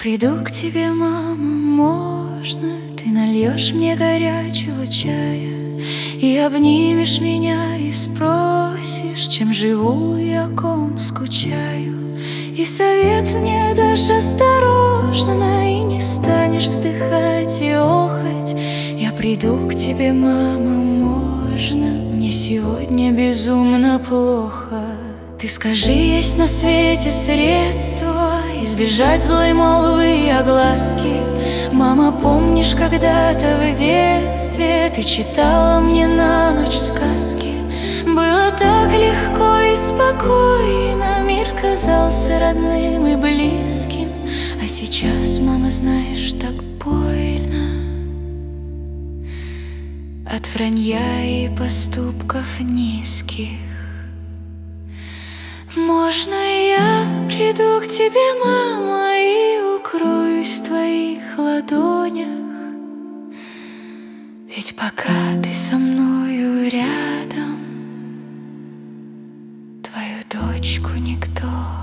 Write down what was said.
приду к тебе, мама, можно? Ты нальешь мне горячего чая и обнимешь меня и спросишь, чем живу и о ком скучаю. И совет мне дашь осторожно, и не станешь вздыхать и охать. Я приду к тебе, мама, можно? Мне сегодня безумно плохо. Ты скажи, есть на свете средства избежать злой молвы и огласки. Мама, помнишь, когда-то в детстве ты читала мне на ночь сказки? Было так легко и спокойно, мир казался родным и близким. А сейчас, мама, знаешь, так больно от вранья и поступков низких. Можно я приду к тебе, мама, и укроюсь в твоих ладонях? Ведь пока ты со мною рядом, твою дочку никто